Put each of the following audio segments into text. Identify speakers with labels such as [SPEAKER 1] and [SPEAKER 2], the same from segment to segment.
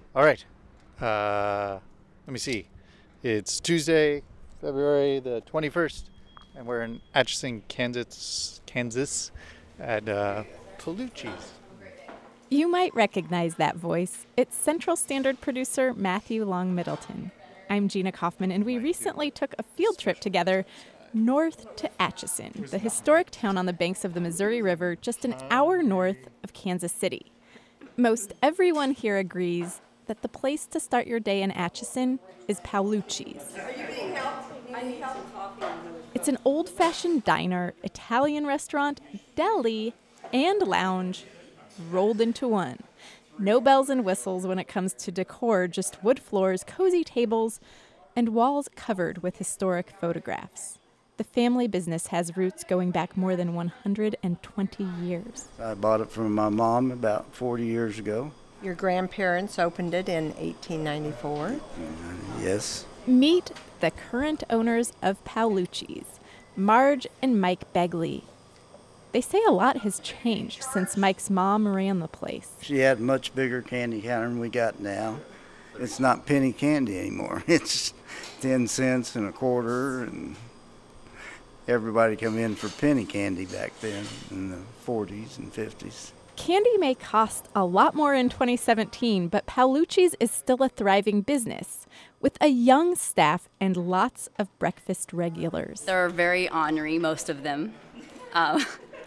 [SPEAKER 1] All right. Let me see. It's Tuesday, February the 21st, and we're in Atchison, Kansas at Palucci's.
[SPEAKER 2] You might recognize that voice. It's Central Standard producer Matthew Long Middleton. I'm Gina Kaufman, and we recently took a field trip together north to Atchison, the historic town on the banks of the Missouri River, just an hour north of Kansas City. Most everyone here agrees that the place to start your day in Atchison is Palucci's.
[SPEAKER 3] Are you being helped? I need some coffee.
[SPEAKER 2] It's an old-fashioned diner, Italian restaurant, deli, and lounge rolled into one. No bells and whistles when it comes to decor, just wood floors, cozy tables, and walls covered with historic photographs. The family business has roots going back more than 120 years.
[SPEAKER 4] I bought it from my mom about 40 years ago.
[SPEAKER 3] Your grandparents opened it in 1894.
[SPEAKER 4] Yes.
[SPEAKER 2] Meet the current owners of Palucci's, Marge and Mike Begley. They say a lot has changed since Mike's mom ran the place.
[SPEAKER 4] She had a much bigger candy counter than we got now. It's not penny candy anymore. It's 10 cents and a quarter, and everybody come in for penny candy back then in the 40s and 50s.
[SPEAKER 2] Candy may cost a lot more in 2017, but Palucci's is still a thriving business with a young staff and lots of breakfast regulars.
[SPEAKER 5] They're very ornery, most of them. And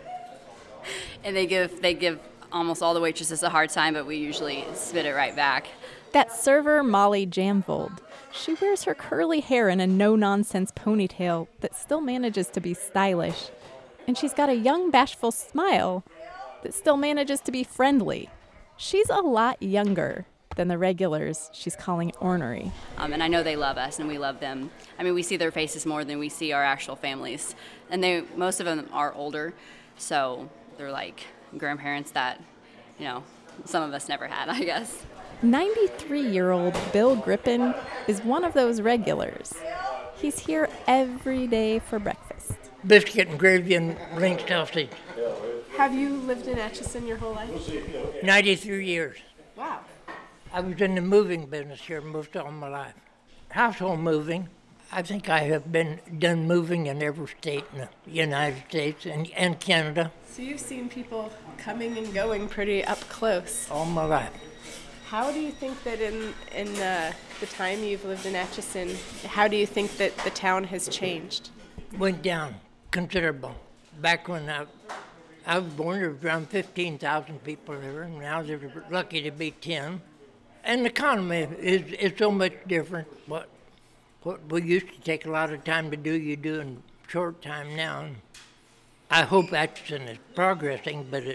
[SPEAKER 5] they give almost all the waitresses a hard time, but we usually spit it right back.
[SPEAKER 2] That's server Molly Jamvold. She wears her curly hair in a no-nonsense ponytail that still manages to be stylish. And she's got a young, bashful smile that still manages to be friendly. She's a lot younger than the regulars she's calling ornery.
[SPEAKER 5] And I know they love us, and we love them. I mean, we see their faces more than we see our actual families. And most of them are older, so they're like grandparents that, some of us never had, I guess.
[SPEAKER 2] 93-year-old Bill Grippin is one of those regulars. He's here every day for breakfast.
[SPEAKER 6] Biscuit and gravy and link sausage.
[SPEAKER 7] Have you lived in Atchison your whole life?
[SPEAKER 6] 93 years.
[SPEAKER 7] Wow.
[SPEAKER 6] I was in the moving business here most all my life. Household moving. I think I have done moving in every state in the United States and Canada.
[SPEAKER 7] So you've seen people coming and going pretty up close.
[SPEAKER 6] All my life.
[SPEAKER 7] How do you think that in the time you've lived in Atchison, how do you think that the town has changed?
[SPEAKER 6] Went down considerable. Back when I was born, there was around 15,000 people there, and now they're lucky to be 10. And the economy is so much different. What we used to take a lot of time to do, you do in short time now. I hope Atchison is progressing, but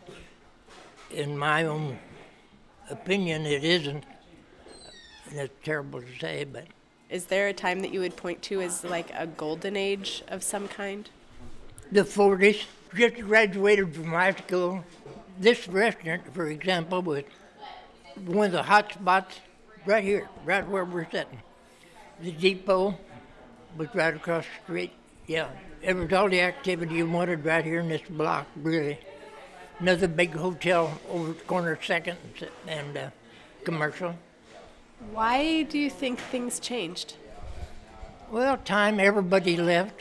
[SPEAKER 6] in my own opinion, it isn't. And it's terrible to say, but...
[SPEAKER 7] Is there a time that you would point to as like a golden age of some kind?
[SPEAKER 6] The 40s. Just graduated from high school. This restaurant, for example, was one of the hot spots right here, right where we're sitting. The depot was right across the street. Yeah, it was all the activity you wanted right here in this block, really. Another big hotel over the corner, Second and Commercial.
[SPEAKER 7] Why do you think things changed?
[SPEAKER 6] Well, everybody left,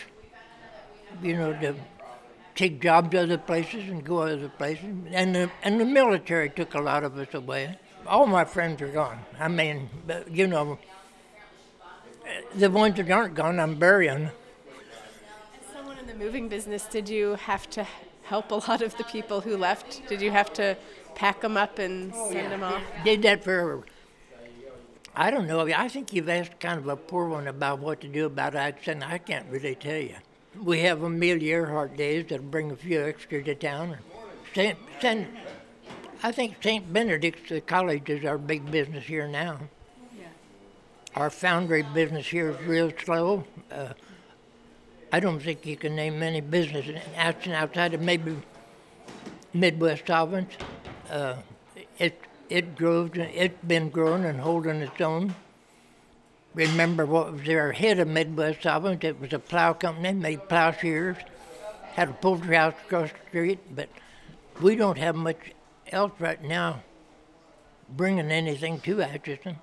[SPEAKER 6] to take jobs other places and go other places. And the military took a lot of us away. All my friends are gone. I mean, the ones that aren't gone, I'm burying.
[SPEAKER 7] As someone in the moving business, did you have to help a lot of the people who left? Did you have to pack them up and send them off?
[SPEAKER 6] Did that for, I don't know. I think you've asked kind of a poor one about what to do about Atchison. I can't really tell you. We have Amelia Earhart days that'll bring a few extra to town. I think St. Benedict's College is our big business here now. Yeah. Our foundry business here is real slow. I don't think you can name many businesses in Atchison outside of maybe Midwest Solvents. It's been growing and holding its own. Remember what was there ahead of Midwest Solvents? It was a plow company, made plowshares, had a poultry house across the street, but we don't have much else right now bringing anything to Atchison.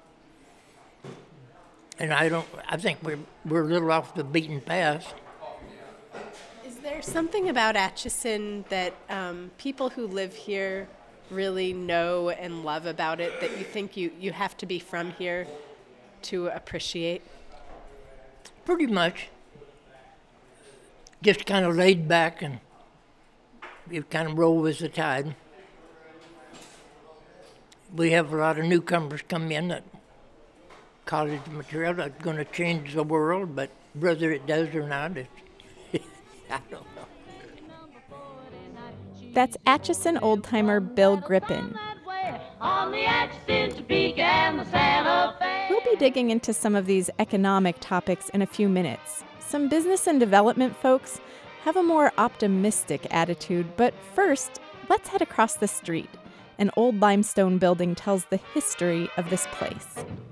[SPEAKER 6] And I think we're a little off the beaten path.
[SPEAKER 7] Is there something about Atchison that people who live here really know and love about it that you think you have to be from here to appreciate?
[SPEAKER 6] Pretty much. Just kind of laid back and you kind of roll with the tide. We have a lot of newcomers come in that college material that's going to change the world, but whether it does or not, I don't know.
[SPEAKER 2] That's Atchison old-timer Bill Grippin. We'll be digging into some of these economic topics in a few minutes. Some business and development folks have a more optimistic attitude, but first, let's head across the street. An old limestone building tells the history of this place.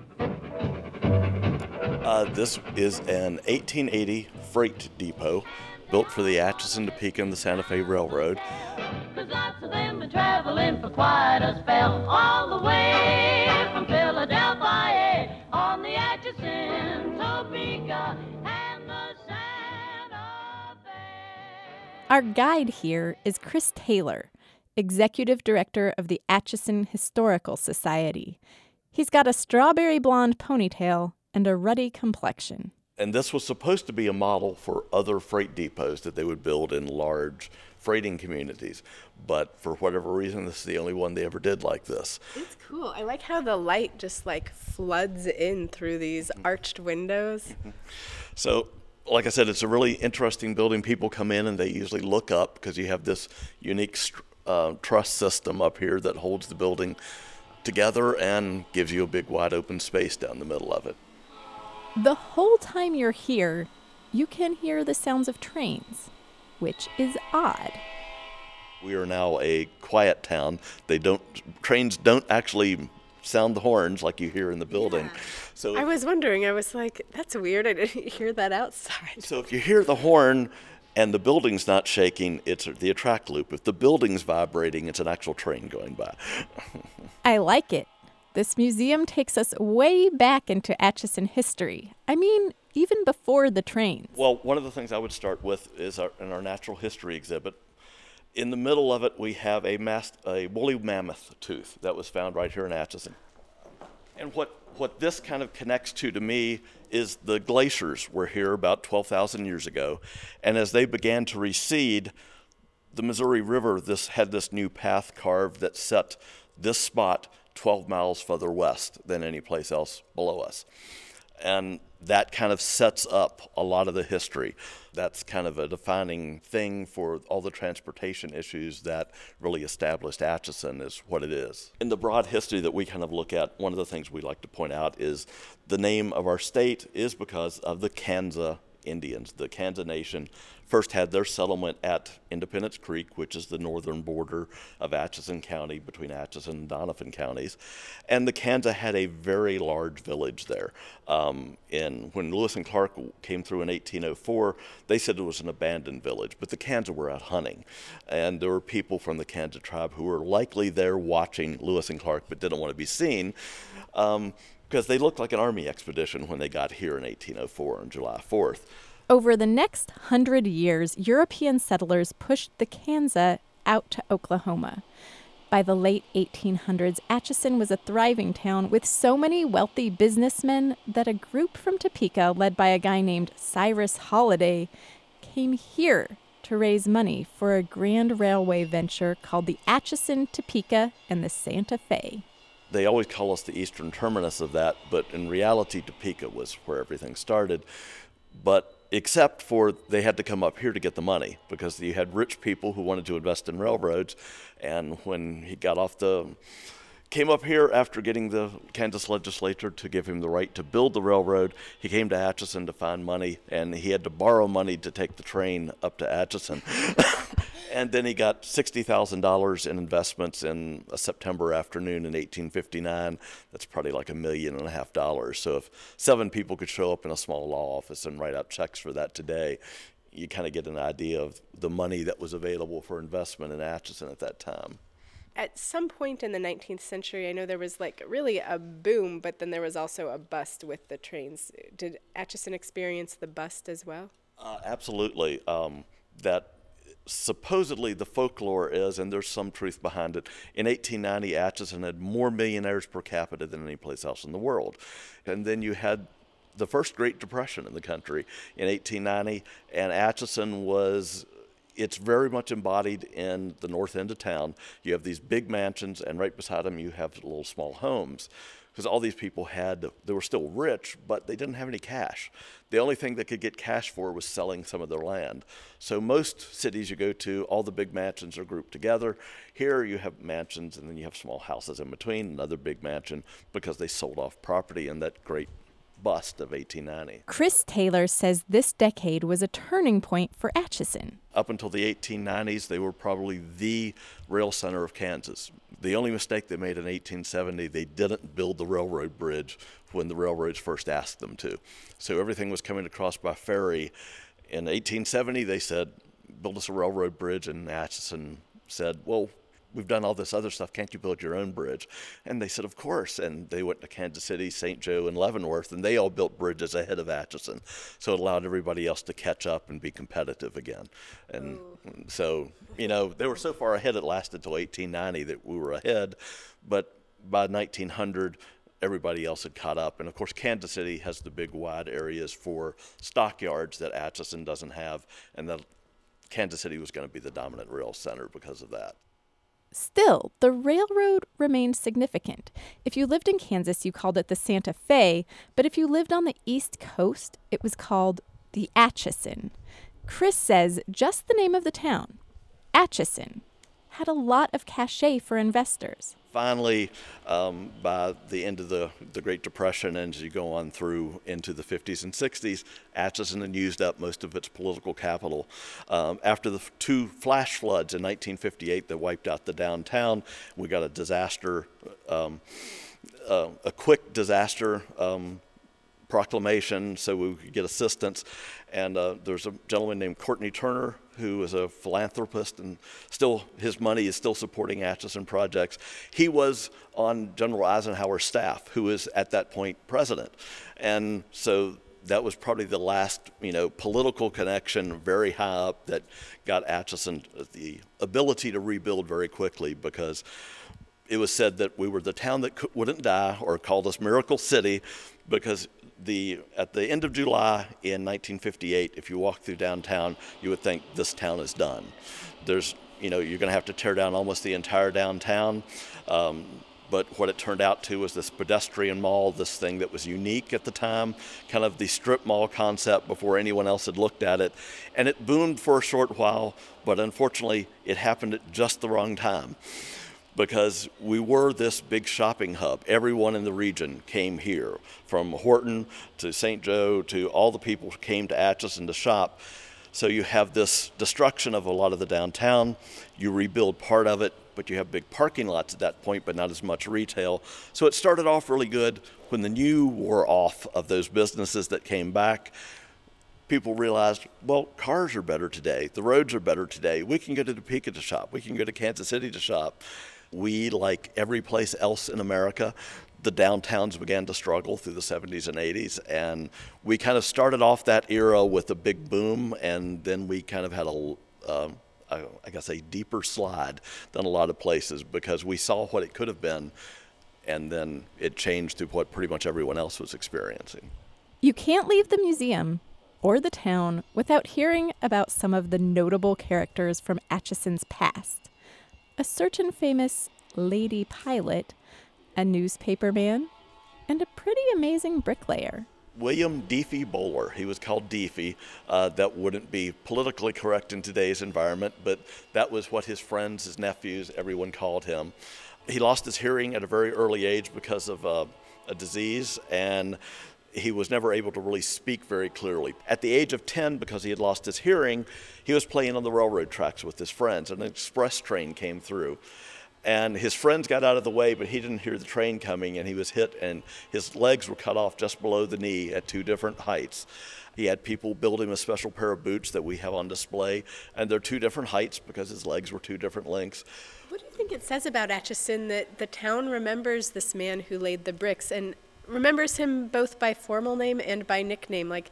[SPEAKER 8] This is an 1880 freight depot built for the Atchison, Topeka, and the Santa Fe Railroad.
[SPEAKER 9] Lots of them been traveling for quite a spell, all the way from Philadelphia on the Atchison, Topeka, and the Santa Fe.
[SPEAKER 2] Our guide here is Chris Taylor, Executive Director of the Atchison Historical Society. He's got a strawberry blonde ponytail and a ruddy complexion.
[SPEAKER 8] And this was supposed to be a model for other freight depots that they would build in large freighting communities. But for whatever reason, this is the only one they ever did like this.
[SPEAKER 7] It's cool. I like how the light just like floods in through these arched windows.
[SPEAKER 8] So, like I said, it's a really interesting building. People come in and they usually look up because you have this unique truss system up here that holds the building together and gives you a big wide open space down the middle of it.
[SPEAKER 2] The whole time you're here, you can hear the sounds of trains, which is odd.
[SPEAKER 8] We are now a quiet town. Trains don't actually sound the horns like you hear in the building.
[SPEAKER 7] Yeah.
[SPEAKER 8] So
[SPEAKER 7] I was wondering, I was like, that's weird. I didn't hear that outside.
[SPEAKER 8] So if you hear the horn and the building's not shaking, it's the attract loop. If the building's vibrating, it's an actual train going by.
[SPEAKER 2] I like it. This museum takes us way back into Atchison history. I mean, even before the trains.
[SPEAKER 8] Well, one of the things I would start with is in our natural history exhibit. In the middle of it, we have a woolly mammoth tooth that was found right here in Atchison. And what this kind of connects to me is the glaciers were here about 12,000 years ago. And as they began to recede, the Missouri River had this new path carved that set this spot 12 miles further west than any place else below us. And that kind of sets up a lot of the history. That's kind of a defining thing for all the transportation issues that really established Atchison is what it is. In the broad history that we kind of look at, one of the things we like to point out is the name of our state is because of the Kansa Indians. The Kansa Nation first had their settlement at Independence Creek, which is the northern border of Atchison County between Atchison and Donovan counties. And the Kansa had a very large village there. When Lewis and Clark came through in 1804, they said it was an abandoned village, but the Kansa were out hunting. And there were people from the Kansa tribe who were likely there watching Lewis and Clark but didn't want to be seen. Because they looked like an army expedition when they got here in 1804 on July 4th.
[SPEAKER 2] Over the next 100 years, European settlers pushed the Kansa out to Oklahoma. By the late 1800s, Atchison was a thriving town with so many wealthy businessmen that a group from Topeka, led by a guy named Cyrus Holliday, came here to raise money for a grand railway venture called the Atchison, Topeka, and the Santa Fe.
[SPEAKER 8] They always call us the eastern terminus of that, but in reality, Topeka was where everything started. But except for they had to come up here to get the money because you had rich people who wanted to invest in railroads. And when he came up here after getting the Kansas legislature to give him the right to build the railroad, he came to Atchison to find money, and he had to borrow money to take the train up to Atchison. And then he got $60,000 in investments in a September afternoon in 1859. That's probably like $1.5 million. So if 7 people could show up in a small law office and write out checks for that today, you kind of get an idea of the money that was available for investment in Atchison at that time.
[SPEAKER 7] at some point in the 19th century, I know there was like really a boom, but then there was also a bust with the trains. Did Atchison experience the bust as well?
[SPEAKER 8] Absolutely. That supposedly the folklore is, and there's some truth behind it, in 1890 Atchison had more millionaires per capita than any place else in the world. And then you had the first Great Depression in the country in 1890, and Atchison it's very much embodied in the north end of town. You have these big mansions, and right beside them you have little small homes. Because all these people they were still rich, but they didn't have any cash. The only thing they could get cash for was selling some of their land. So most cities you go to, all the big mansions are grouped together. Here you have mansions, and then you have small houses in between, another big mansion, because they sold off property in that great bust of 1890.
[SPEAKER 2] Chris Taylor says this decade was a turning point for Atchison.
[SPEAKER 8] Up until the 1890s, they were probably the rail center of Kansas. The only mistake they made in 1870, they didn't build the railroad bridge when the railroads first asked them to. So everything was coming across by ferry. In 1870, they said, build us a railroad bridge, and Atchison said, well, we've done all this other stuff, can't you build your own bridge? And they said, of course. And they went to Kansas City, St. Joe, and Leavenworth, and they all built bridges ahead of Atchison. So it allowed everybody else to catch up and be competitive again. And so, they were so far ahead it lasted till 1890 that we were ahead. But by 1900, everybody else had caught up. And of course, Kansas City has the big wide areas for stockyards that Atchison doesn't have. And that Kansas City was going to be the dominant rail center because of that.
[SPEAKER 2] Still, the railroad remained significant. If you lived in Kansas, you called it the Santa Fe, but if you lived on the East Coast, it was called the Atchison. Chris says just the name of the town, Atchison, had a lot of cachet for investors.
[SPEAKER 8] Finally, by the end of the Great Depression, and as you go on through into the 50s and 60s, Atchison had used up most of its political capital. After the two flash floods in 1958 that wiped out the downtown, we got a disaster, a quick disaster proclamation so we could get assistance. And there's a gentleman named Courtney Turner who is a philanthropist, and still his money is still supporting Atchison projects. He was on General Eisenhower's staff, who was at that point president. And so that was probably the last, political connection very high up that got Atchison the ability to rebuild very quickly, because it was said that we were the town that wouldn't die, or called us Miracle City, because at the end of July in 1958, if you walk through downtown, you would think this town is done. There's, you're going to have to tear down almost the entire downtown. But what it turned out to was this pedestrian mall, this thing that was unique at the time, kind of the strip mall concept before anyone else had looked at it. And it boomed for a short while, but unfortunately it happened at just the wrong time, because we were this big shopping hub. Everyone in the region came here, from Horton to St. Joe to all the people who came to Atchison to shop. So you have this destruction of a lot of the downtown. You rebuild part of it, but you have big parking lots at that point, but not as much retail. So it started off really good. When the new wore off of those businesses that came back, people realized, well, cars are better today. The roads are better today. We can go to Topeka to shop. We can go to Kansas City to shop. We, like every place else in America, the downtowns began to struggle through the 70s and 80s, and we kind of started off that era with a big boom, and then we kind of had a deeper slide than a lot of places, because we saw what it could have been, and then it changed to what pretty much everyone else was experiencing.
[SPEAKER 2] You can't leave the museum or the town without hearing about some of the notable characters from Atchison's past. A certain famous lady pilot, a newspaper man, and a pretty amazing bricklayer.
[SPEAKER 8] William Deafy Bowler, he was called Deafy. That wouldn't be politically correct in today's environment, but that was what his friends, his nephews, everyone called him. He lost his hearing at a very early age because of a disease, and he was never able to really speak very clearly. At the age of 10, because he had lost his hearing, he was playing on the railroad tracks with his friends, and an express train came through. And his friends got out of the way, but he didn't hear the train coming, and he was hit, and his legs were cut off just below the knee at 2 different heights. He had people build him a special pair of boots that we have on display, and they're 2 different heights because his legs were 2 different lengths.
[SPEAKER 7] What do you think it says about Atchison that the town remembers this man who laid the bricks and remembers him both by formal name and by nickname? Like,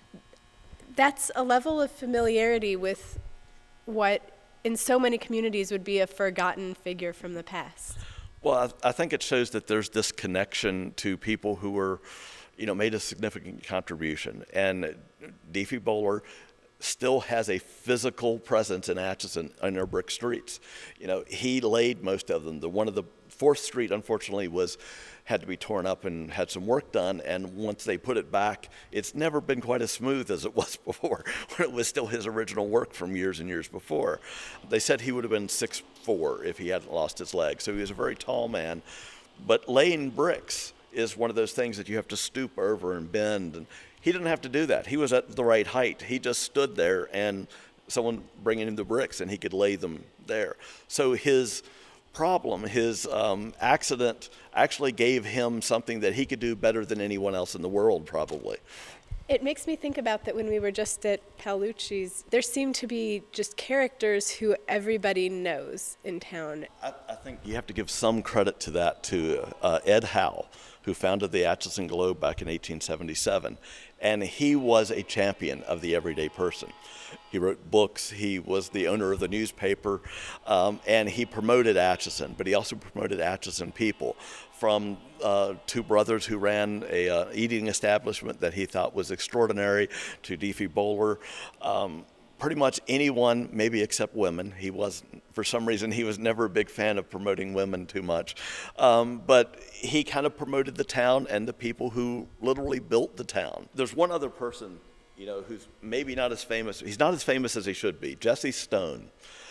[SPEAKER 7] that's a level of familiarity with what in so many communities would be a forgotten figure from the past.
[SPEAKER 8] Well, I think it shows that there's this connection to people who were, made a significant contribution. And D.F. Bowler still has a physical presence in Atchison on our brick streets. He laid most of them. One of the 4th Street, unfortunately, had to be torn up and had some work done, and once they put it back, it's never been quite as smooth as it was before, when it was still his original work from years and years before. They said he would have been 6'4" if he hadn't lost his leg, so he was a very tall man. But laying bricks is one of those things that you have to stoop over and bend, and he didn't have to do that. He was at the right height. He just stood there, and someone bringing him the bricks, and he could lay them there. So his problem, his accident, actually gave him something that he could do better than anyone else in the world, probably.
[SPEAKER 7] It makes me think about that when we were just at Paolucci's, there seemed to be just characters who everybody knows in town.
[SPEAKER 8] I think you have to give some credit to that to Ed Howe, who founded the Atchison Globe back in 1877. And he was a champion of the everyday person. He wrote books, he was the owner of the newspaper, and he promoted Atchison, but he also promoted Atchison people, from 2 brothers who ran a eating establishment that he thought was extraordinary, to D.F. Bowler. Pretty much anyone, maybe except women. For some reason, he was never a big fan of promoting women too much. But he kind of promoted the town and the people who literally built the town. There's one other person, who's maybe not as famous. He's not as famous as he should be, Jesse Stone.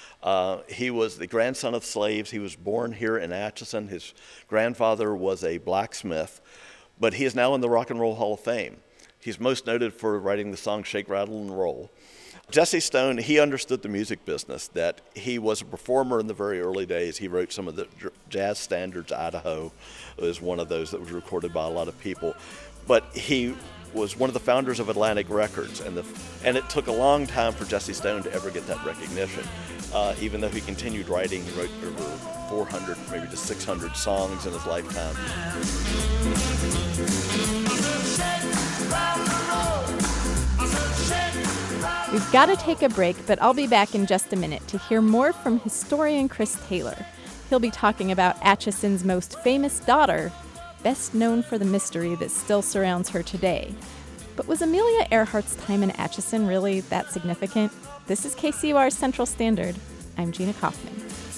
[SPEAKER 8] He was the grandson of slaves. He was born here in Atchison. His grandfather was a blacksmith, but he is now in the Rock and Roll Hall of Fame. He's most noted for writing the song Shake, Rattle, and Roll. Jesse Stone, he understood the music business, that he was a performer in the very early days. He wrote some of the jazz standards. Idaho was one of those that was recorded by a lot of people. But he was one of the founders of Atlantic Records, and it took a long time for Jesse Stone to ever get that recognition. Even though he continued writing, he wrote over 400, maybe to 600 songs in his lifetime.
[SPEAKER 2] We've got to take a break, but I'll be back in just a minute to hear more from historian Chris Taylor. He'll be talking about Atchison's most famous daughter, best known for the mystery that still surrounds her today. But was Amelia Earhart's time in Atchison really that significant? This is KCUR Central Standard. I'm Gina Kaufman.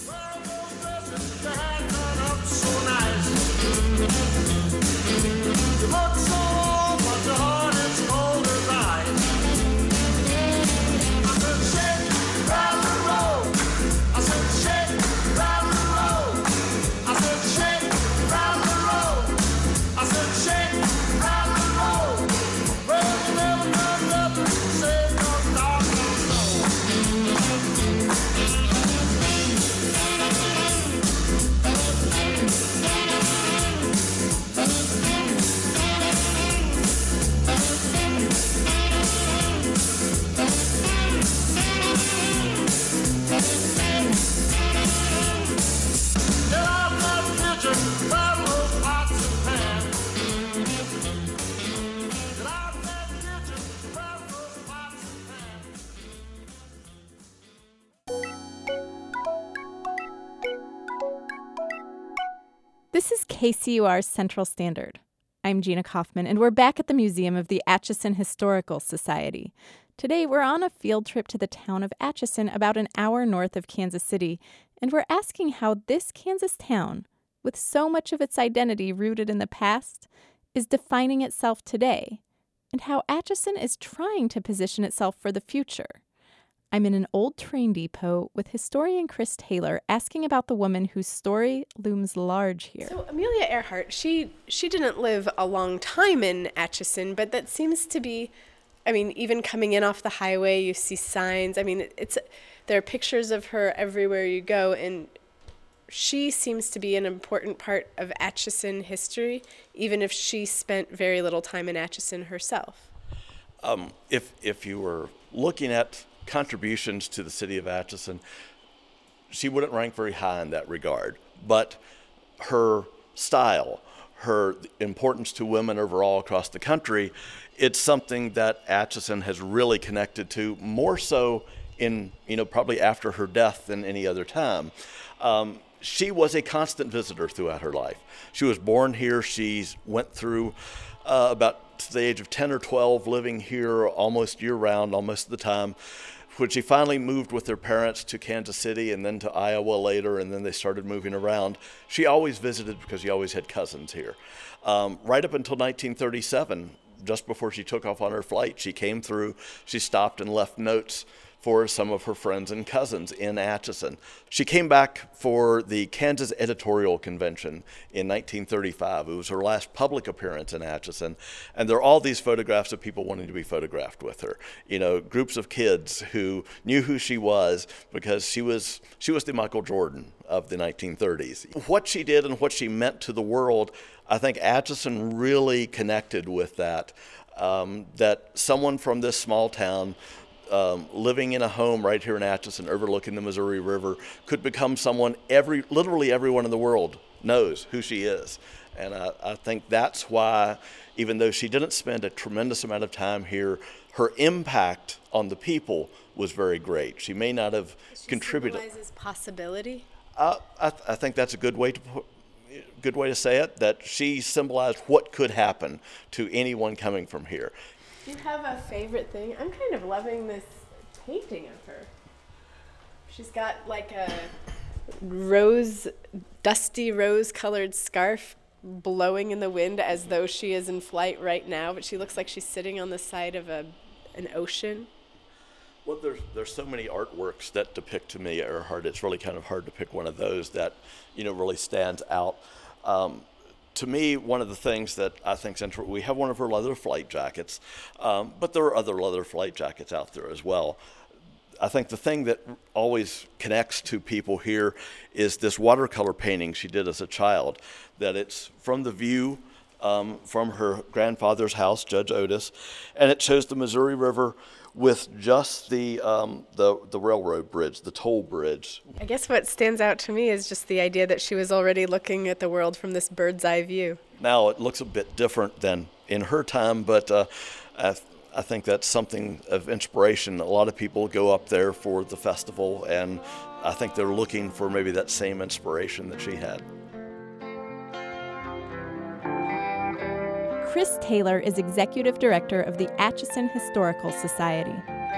[SPEAKER 2] This is KCUR's Central Standard. I'm Gina Kaufman, and we're back at the Museum of the Atchison Historical Society. Today, we're on a field trip to the town of Atchison, about an hour north of Kansas City, and we're asking how this Kansas town, with so much of its identity rooted in the past, is defining itself today, and how Atchison is trying to position itself for the future. I'm in an old train depot with historian Chris Taylor asking about the woman whose story looms large here.
[SPEAKER 7] So Amelia Earhart, she didn't live a long time in Atchison, but that seems to be, even coming in off the highway, you see signs. There are pictures of her everywhere you go, and she seems to be an important part of Atchison history, even if she spent very little time in Atchison herself.
[SPEAKER 8] If you were looking at contributions to the city of Atchison, she wouldn't rank very high in that regard. But her style, her importance to women overall across the country, it's something that Atchison has really connected to, more so in, probably after her death than any other time. She was a constant visitor throughout her life. She was born here. She went through about to the age of 10 or 12 living here almost year-round, almost of the time, when she finally moved with her parents to Kansas City and then to Iowa later, and then they started moving around. She always visited because she always had cousins here. Right up until 1937, just before she took off on her flight, she came through, she stopped and left notes for some of her friends and cousins in Atchison. She came back for the Kansas Editorial Convention in 1935. It was her last public appearance in Atchison, and there are all these photographs of people wanting to be photographed with her. Groups of kids who knew who she was because she was the Michael Jordan of the 1930s. What she did and what she meant to the world, I think Atchison really connected with that. That someone from this small town living in a home right here in Atchison overlooking the Missouri River could become someone literally everyone in the world knows who she is. And I think that's why, even though she didn't spend a tremendous amount of time here, her impact on the people was very great. She may not have contributed.
[SPEAKER 7] She symbolizes possibility?
[SPEAKER 8] I think that's a good way to say it, that she symbolized what could happen to anyone coming from here.
[SPEAKER 7] Do you have a favorite thing? I'm kind of loving this painting of her. She's got like a dusty rose-colored scarf blowing in the wind as though she is in flight right now, but she looks like she's sitting on the side of an ocean.
[SPEAKER 8] Well, there's so many artworks that depict to me Earhart. It's really kind of hard to pick one of those that, really stands out. To me, one of the things that I think is interesting, we have one of her leather flight jackets, but there are other leather flight jackets out there as well. I think the thing that always connects to people here is this watercolor painting she did as a child, that it's from the view from her grandfather's house, Judge Otis, and it shows the Missouri River with just the railroad bridge, the toll bridge. I
[SPEAKER 7] guess what stands out to me is just the idea that she was already looking at the world from this bird's eye view.
[SPEAKER 8] Now it looks a bit different than in her time, but I think that's something of inspiration. A lot of people go up there for the festival, and I think they're looking for maybe that same inspiration that she had.
[SPEAKER 2] Chris Taylor is executive director of the Atchison Historical Society.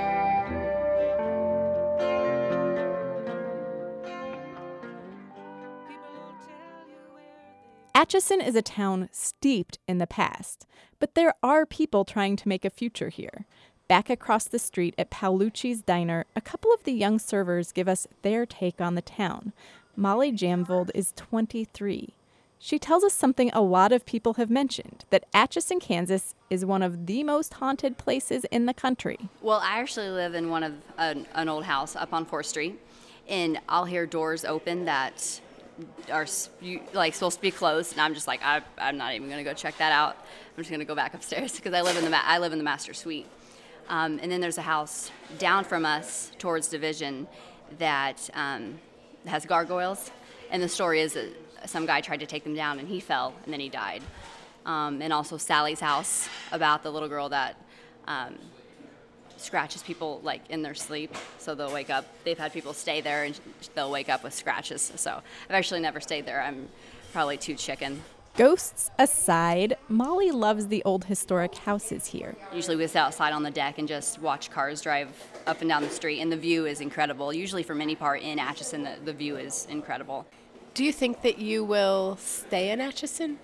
[SPEAKER 2] Atchison is a town steeped in the past, but there are people trying to make a future here. Back across the street at Paolucci's Diner, a couple of the young servers give us their take on the town. Molly Jamvold is 23. She tells us something a lot of people have mentioned, that Atchison, Kansas is one of the most haunted places in the country.
[SPEAKER 5] Well, I actually live in one of an old house up on 4th Street, and I'll hear doors open that are supposed to be closed, and I'm just like, I'm not even going to go check that out. I'm just going to go back upstairs because I live in the master suite. And then there's a house down from us towards Division that has gargoyles, and the story is that some guy tried to take them down and he fell and then he died. And also Sally's house, about the little girl that scratches people like in their sleep, so they'll wake up. They've had people stay there and they'll wake up with scratches. So I've actually never stayed there. I'm probably too chicken.
[SPEAKER 2] Ghosts aside, Molly loves the old historic houses here.
[SPEAKER 5] Usually we sit outside on the deck and just watch cars drive up and down the street, and the view is incredible. Usually from any part in Atchison, the view is incredible.
[SPEAKER 7] Do you think that you will stay in Atchison?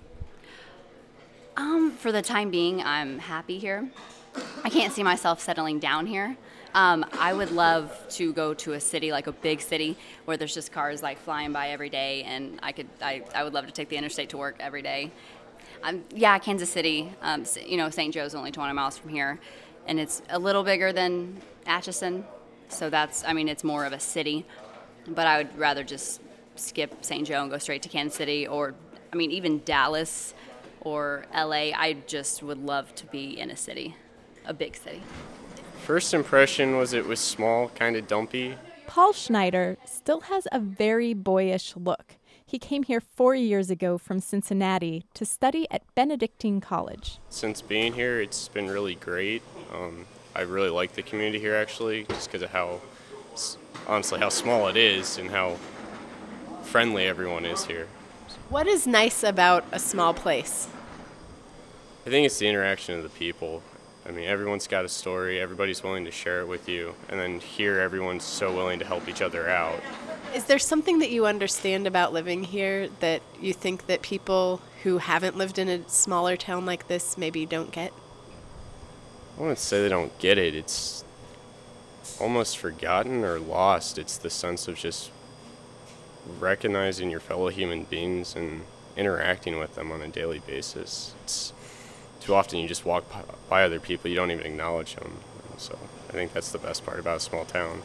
[SPEAKER 5] For the time being, I'm happy here. I can't see myself settling down here. I would love to go to a city, like a big city, where there's just cars like flying by every day, and I would love to take the interstate to work every day. Kansas City, St. Joe's only 20 miles from here, and it's a little bigger than Atchison, so it's more of a city, but I would rather just skip St. Joe and go straight to Kansas City, or, I mean, even Dallas or LA. I just would love to be in a city, a big city.
[SPEAKER 10] First impression was it was small, kind of dumpy.
[SPEAKER 2] Paul Schneider still has a very boyish look. He came here 4 years ago from Cincinnati to study at Benedictine College.
[SPEAKER 10] Since being here, it's been really great. I really like the community here, actually, just because of how small it is and how friendly everyone is here.
[SPEAKER 7] What is nice about a small place?
[SPEAKER 10] I think it's the interaction of the people. I mean, everyone's got a story, everybody's willing to share it with you, and then here everyone's so willing to help each other out.
[SPEAKER 7] Is there something that you understand about living here that you think that people who haven't lived in a smaller town like this maybe don't get?
[SPEAKER 10] I wouldn't say they don't get it. It's almost forgotten or lost. It's the sense of just recognizing your fellow human beings and interacting with them on a daily basis. It's too often you just walk by other people, you don't even acknowledge them. So I think that's the best part about a small town.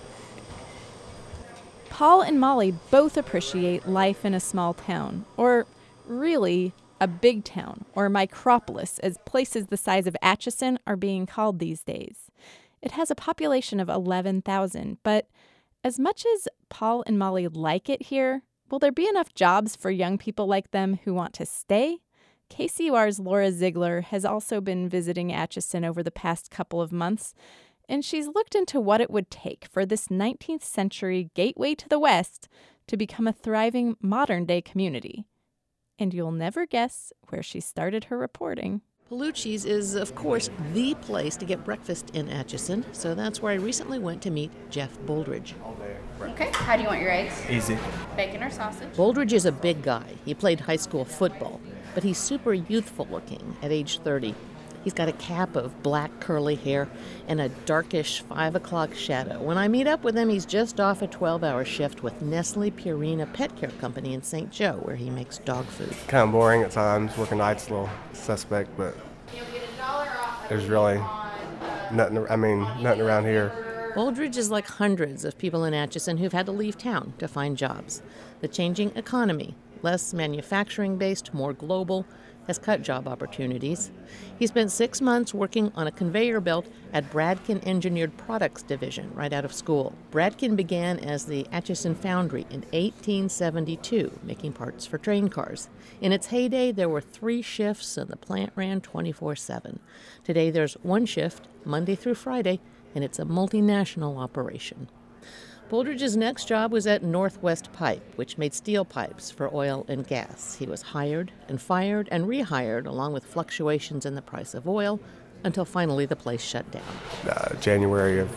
[SPEAKER 2] Paul and Molly both appreciate life in a small town, or really a big town, or micropolis, as places the size of Atchison are being called these days. It has a population of 11,000, but as much as Paul and Molly like it here, will there be enough jobs for young people like them who want to stay? KCUR's Laura Ziegler has also been visiting Atchison over the past couple of months, and she's looked into what it would take for this 19th century gateway to the West to become a thriving modern-day community. And you'll never guess where she started her reporting.
[SPEAKER 11] Palucci's is, of course, the place to get breakfast in Atchison, so that's where I recently went to meet Jeff Boldridge.
[SPEAKER 12] Okay, how do you want your eggs?
[SPEAKER 13] Easy.
[SPEAKER 12] Bacon or sausage?
[SPEAKER 11] Boldridge is a big guy. He played high school football, but he's super youthful looking at age 30. He's got a cap of black curly hair and a darkish 5 o'clock shadow. When I meet up with him, he's just off a 12-hour shift with Nestle Purina Pet Care Company in St. Joe, where he makes dog food.
[SPEAKER 13] Kind of boring at times. Working nights a little suspect, but there's really nothing around here.
[SPEAKER 11] Boldridge is like hundreds of people in Atchison who've had to leave town to find jobs. The changing economy, less manufacturing-based, more global, has cut job opportunities. He spent 6 months working on a conveyor belt at Bradkin Engineered Products Division right out of school. Bradkin began as the Atchison Foundry in 1872, making parts for train cars. In its heyday, there were 3 shifts and the plant ran 24/7. Today, there's 1 shift, Monday through Friday, and it's a multinational operation. Boldridge's next job was at Northwest Pipe, which made steel pipes for oil and gas. He was hired and fired and rehired, along with fluctuations in the price of oil, until finally the place shut down.
[SPEAKER 13] January of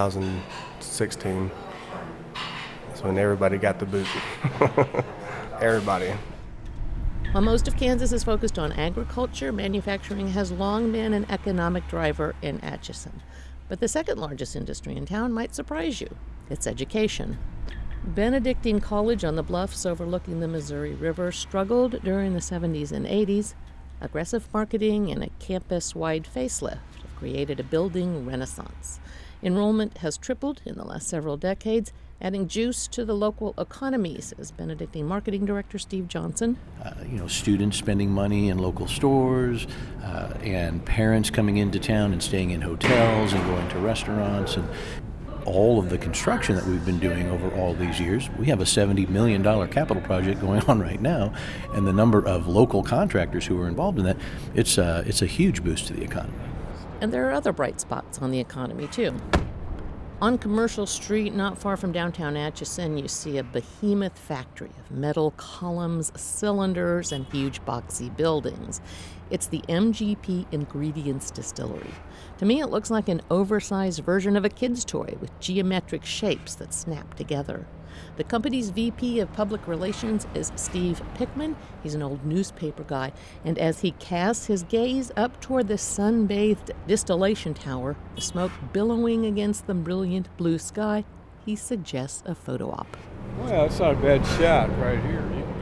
[SPEAKER 13] 2016. That's when everybody got the boot. Everybody.
[SPEAKER 11] While most of Kansas is focused on agriculture, manufacturing has long been an economic driver in Atchison. But the second largest industry in town might surprise you. It's education. Benedictine College on the bluffs overlooking the Missouri River struggled during the 70s and 80s. Aggressive marketing and a campus-wide facelift have created a building renaissance. Enrollment has tripled in the last several decades, adding juice to the local economy, says Benedictine Marketing Director Steve Johnson.
[SPEAKER 14] Students spending money in local stores, and parents coming into town and staying in hotels and going to restaurants, and all of the construction that we've been doing over all these years. We have a $70 million capital project going on right now, and the number of local contractors who are involved in that, it's a huge boost to the economy.
[SPEAKER 11] And there are other bright spots on the economy, too. On Commercial Street, not far from downtown Atchison, you see a behemoth factory of metal columns, cylinders, and huge boxy buildings. It's the MGP Ingredients Distillery. To me, it looks like an oversized version of a kid's toy with geometric shapes that snap together. The company's VP of Public Relations is Steve Pickman. He's an old newspaper guy, and as he casts his gaze up toward the sun-bathed distillation tower, the smoke billowing against the brilliant blue sky, he suggests a photo op.
[SPEAKER 15] Well, it's not a bad shot right here. You can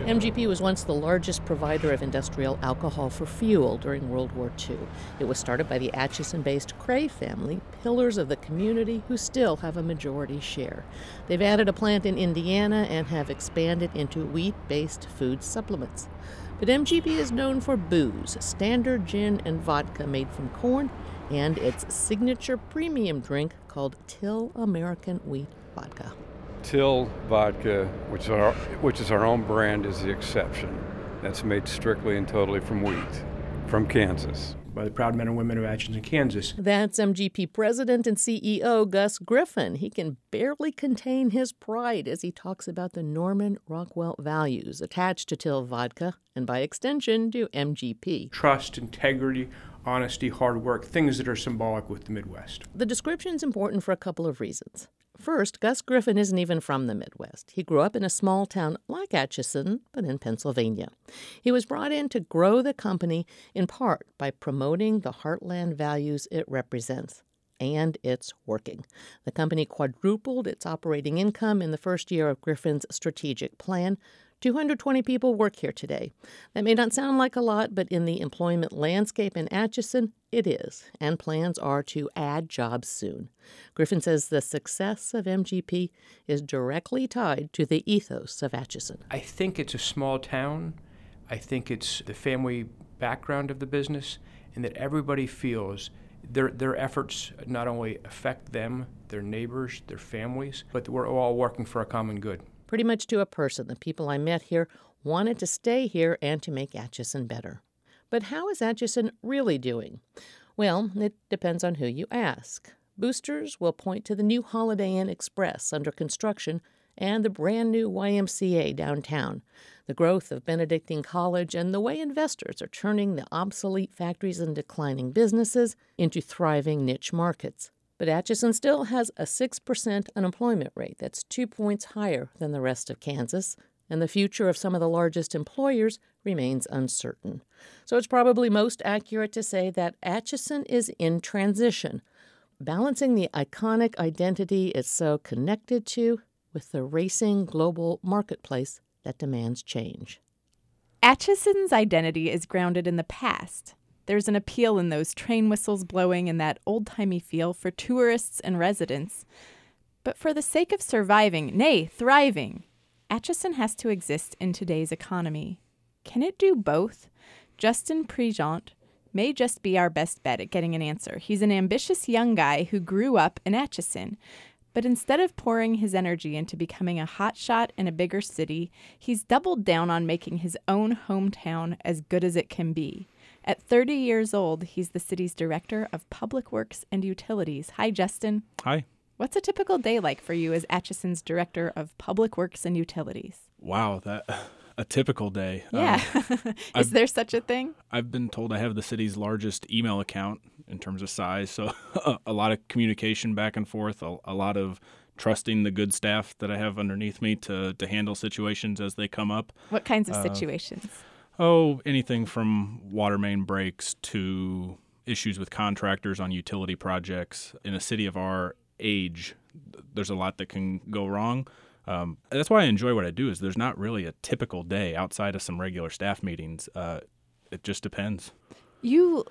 [SPEAKER 11] MGP was once the largest provider of industrial alcohol for fuel during World War II. It was started by the Atchison-based Cray family, pillars of the community who still have a majority share. They've added a plant in Indiana and have expanded into wheat-based food supplements. But MGP is known for booze, standard gin and vodka made from corn, and its signature premium drink called Till American Wheat Vodka.
[SPEAKER 15] Till Vodka, which is our own brand, is the exception. That's made strictly and totally from wheat, from Kansas.
[SPEAKER 16] By the proud men and women of Atchison, Kansas.
[SPEAKER 11] That's MGP President and CEO Gus Griffin. He can barely contain his pride as he talks about the Norman Rockwell values attached to Till Vodka and, by extension, to MGP.
[SPEAKER 16] Trust, integrity, honesty, hard work, things that are symbolic with the Midwest.
[SPEAKER 11] The description's important for a couple of reasons. First, Gus Griffin isn't even from the Midwest. He grew up in a small town like Atchison, but in Pennsylvania. He was brought in to grow the company in part by promoting the heartland values it represents. And it's working. The company quadrupled its operating income in the first year of Griffin's strategic plan. 220 people work here today. That may not sound like a lot, but in the employment landscape in Atchison, it is, and plans are to add jobs soon. Griffin says the success of MGP is directly tied to the ethos of Atchison.
[SPEAKER 16] I think it's a small town. I think it's the family background of the business, and that everybody feels their efforts not only affect them, their neighbors, their families, but we're all working for a common good.
[SPEAKER 11] Pretty much to a person, the people I met here wanted to stay here and to make Atchison better. But how is Atchison really doing? Well, it depends on who you ask. Boosters will point to the new Holiday Inn Express under construction and the brand new YMCA downtown, the growth of Benedictine College, and the way investors are turning the obsolete factories and declining businesses into thriving niche markets. But Atchison still has a 6% unemployment rate. That's 2 points higher than the rest of Kansas, and the future of some of the largest employers remains uncertain. So it's probably most accurate to say that Atchison is in transition, balancing the iconic identity it's so connected to with the racing global marketplace that demands change.
[SPEAKER 2] Atchison's identity is grounded in the past. There's an appeal in those train whistles blowing and that old-timey feel for tourists and residents. But for the sake of surviving, nay, thriving, Atchison has to exist in today's economy. Can it do both? Justin Prejeant may just be our best bet at getting an answer. He's an ambitious young guy who grew up in Atchison. But instead of pouring his energy into becoming a hotshot in a bigger city, he's doubled down on making his own hometown as good as it can be. At 30 years old, he's the city's director of Public Works and Utilities. Hi, Justin.
[SPEAKER 17] Hi.
[SPEAKER 2] What's a typical day like for you as Atchison's director of Public Works and Utilities?
[SPEAKER 17] Wow, a typical day.
[SPEAKER 2] Yeah. Is there such a thing?
[SPEAKER 17] I've been told I have the city's largest email account in terms of size, so a lot of communication back and forth, a lot of trusting the good staff that I have underneath me to handle situations as they come up.
[SPEAKER 2] What kinds of situations?
[SPEAKER 17] Anything from water main breaks to issues with contractors on utility projects. In a city of our age, there's a lot that can go wrong. That's why I enjoy what I do, is there's not really a typical day outside of some regular staff meetings. It just depends.
[SPEAKER 2] You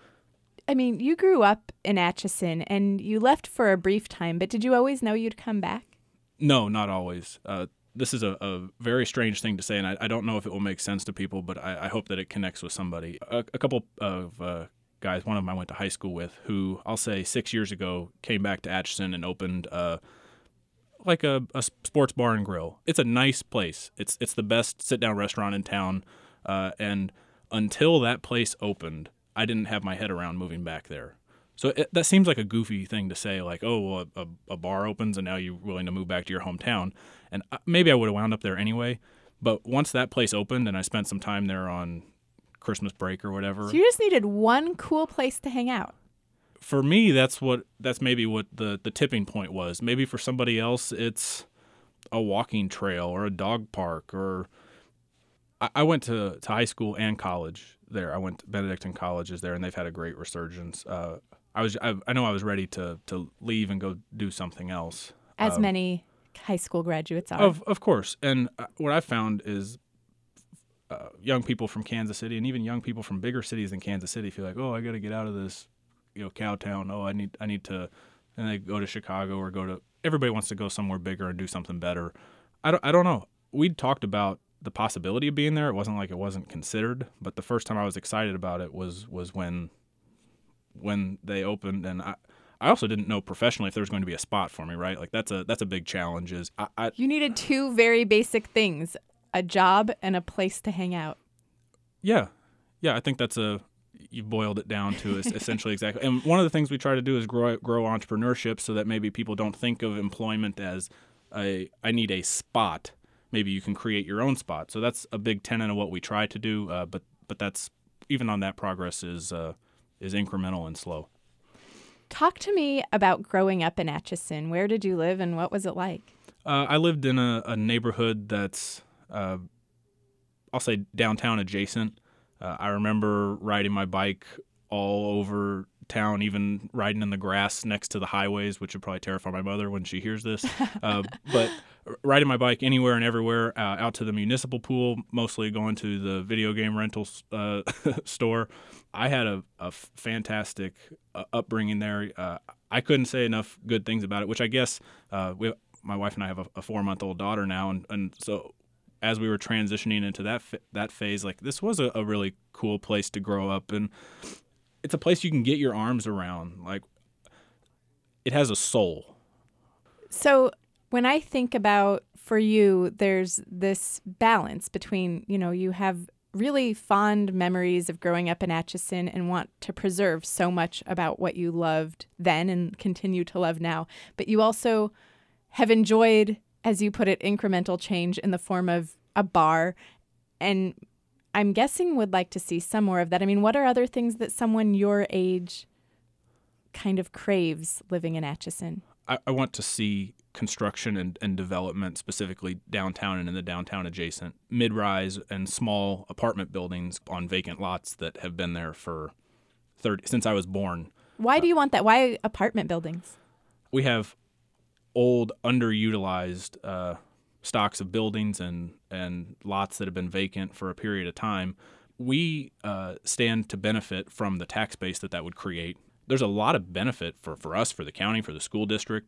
[SPEAKER 2] grew up in Atchison and you left for a brief time, but did you always know you'd come back?
[SPEAKER 17] No, not always. This is a very strange thing to say, and I don't know if it will make sense to people, but I hope that it connects with somebody. A couple of guys, one of them I went to high school with, who I'll say 6 years ago came back to Atchison and opened a sports bar and grill. It's a nice place. It's the best sit-down restaurant in town, and until that place opened, I didn't have my head around moving back there. So that seems like a goofy thing to say, like, oh, well, a bar opens and now you're willing to move back to your hometown. And maybe I would have wound up there anyway. But once that place opened and I spent some time there on Christmas break or whatever.
[SPEAKER 2] So you just needed one cool place to hang out.
[SPEAKER 17] For me, that's maybe what the tipping point was. Maybe for somebody else, it's a walking trail or a dog park. Or I went to high school and college there. I went to Benedictine Colleges there, and they've had a great resurgence. I know I was ready to leave and go do something else.
[SPEAKER 2] As many high school graduates are.
[SPEAKER 17] Of course. And what I found is young people from Kansas City, and even young people from bigger cities than Kansas City, feel like, oh, I got to get out of this, cow town. Oh, I need to, and they go to Chicago or everybody wants to go somewhere bigger and do something better. I don't know. We talked about the possibility of being there. It wasn't like it wasn't considered, but the first time I was excited about it was when they opened, and I also didn't know professionally if there was going to be a spot for me, right? Like that's a big challenge.
[SPEAKER 2] You needed two very basic things: a job and a place to hang out.
[SPEAKER 17] Yeah. I think you've boiled it down to essentially exactly. And one of the things we try to do is grow entrepreneurship so that maybe people don't think of employment as I need a spot. Maybe you can create your own spot. So that's a big tenet of what we try to do. But that's even on that progress is incremental and slow.
[SPEAKER 2] Talk to me about growing up in Atchison. Where did you live and what was it like?
[SPEAKER 17] I lived in a neighborhood that's, I'll say downtown adjacent. I remember riding my bike all over town, even riding in the grass next to the highways, which would probably terrify my mother when she hears this. But riding my bike anywhere and everywhere, out to the municipal pool, mostly going to the video game rental store. I had a fantastic upbringing there. I couldn't say enough good things about it, which I guess my wife and I have a 4-month-old daughter now, and so as we were transitioning into that phase, like this was a really cool place to grow up, and it's a place you can get your arms around. Like it has a soul.
[SPEAKER 2] So when I think about, for you, there's this balance between, you have really fond memories of growing up in Atchison and want to preserve so much about what you loved then and continue to love now. But you also have enjoyed, as you put it, incremental change in the form of a bar. And I'm guessing would like to see some more of that. I mean, what are other things that someone your age kind of craves living in Atchison?
[SPEAKER 17] I want to see construction and development, specifically downtown and in the downtown adjacent, mid-rise and small apartment buildings on vacant lots that have been there for since I was born.
[SPEAKER 2] Why do you want that? Why apartment buildings?
[SPEAKER 17] We have old, underutilized stocks of buildings and lots that have been vacant for a period of time. We stand to benefit from the tax base that would create. There's a lot of benefit for us, for the county, for the school district,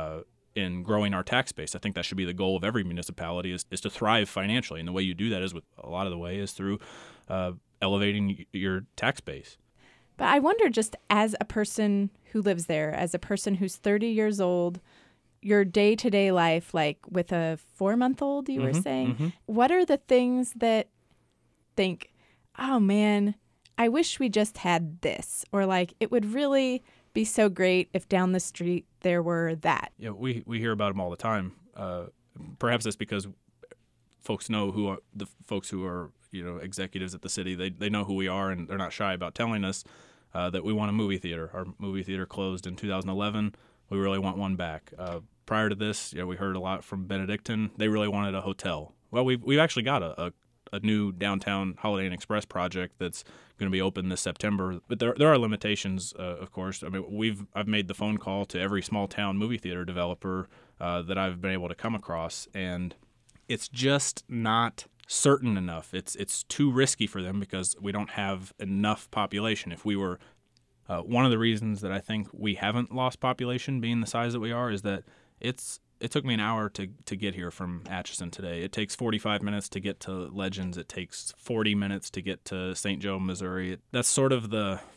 [SPEAKER 17] in growing our tax base. I think that should be the goal of every municipality is to thrive financially. And the way you do that is a lot of the way is through elevating your tax base.
[SPEAKER 2] But I wonder, just as a person who lives there, as a person who's 30 years old, your day-to-day life, like with a 4-month-old, you were saying, what are the things that think, oh man, I wish we just had this, or like it would really be so great if down the street there were that?
[SPEAKER 17] Yeah, we hear about them all the time. Perhaps that's because folks know the folks who are executives at the city. They know who we are, and they're not shy about telling us that we want a movie theater. Our movie theater closed in 2011. We really want one back. Prior to this, we heard a lot from Benedictine. They really wanted a hotel. Well, we've actually got a new downtown Holiday Inn Express project that's going to be open this September. But there are limitations, of course. I mean, I've made the phone call to every small town movie theater developer that I've been able to come across, and it's just not certain enough. It's too risky for them because we don't have enough population. If we were one of the reasons that I think we haven't lost population, being the size that we are, is that it took me an hour to get here from Atchison today. It takes 45 minutes to get to Legends. It takes 40 minutes to get to St. Joe, Missouri. That's sort of